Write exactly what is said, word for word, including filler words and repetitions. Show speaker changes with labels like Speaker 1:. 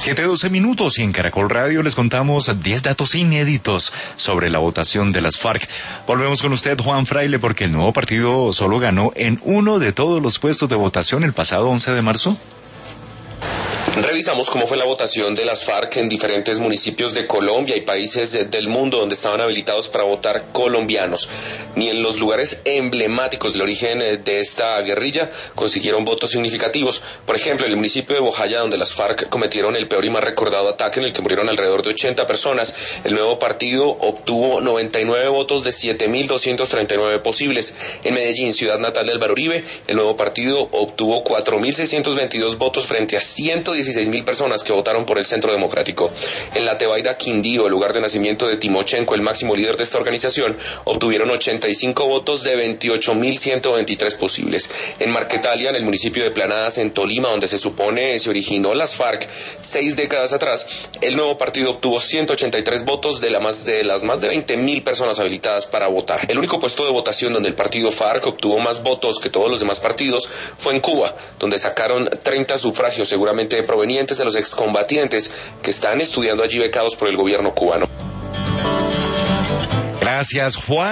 Speaker 1: siete doce minutos y en Caracol Radio les contamos diez datos inéditos sobre la votación de las FARC. Volvemos con usted, Juan Fraile, porque el nuevo partido solo ganó en uno de todos los puestos de votación el pasado once de marzo.
Speaker 2: Revisamos cómo fue la votación de las FARC en diferentes municipios de Colombia y países del mundo donde estaban habilitados para votar colombianos. Ni en los lugares emblemáticos del origen de esta guerrilla consiguieron votos significativos. Por ejemplo, en el municipio de Bojaya, donde las FARC cometieron el peor y más recordado ataque en el que murieron alrededor de ochenta personas, el nuevo partido obtuvo noventa y nueve votos de siete mil doscientos treinta y nueve posibles. En Medellín, ciudad natal de Álvaro Uribe, el nuevo partido obtuvo cuatro mil seiscientos veintidós votos frente a ciento dieciséis mil personas que votaron por el Centro Democrático. En la Tebaida, Quindío, el lugar de nacimiento de Timochenko, el máximo líder de esta organización, obtuvieron ochenta y cinco votos de veintiocho mil ciento veintitrés posibles. En Marquetalia, en el municipio de Planadas, en Tolima, donde se supone se originó las FARC seis décadas atrás, el nuevo partido obtuvo ciento ochenta y tres votos de, la más, de las más de veinte mil personas habilitadas para votar. El único puesto de votación donde el partido FARC obtuvo más votos que todos los demás partidos fue en Cuba, donde sacaron treinta sufragios, seguramente provenientes de los excombatientes que están estudiando allí becados por el gobierno cubano.
Speaker 1: Gracias, Juan.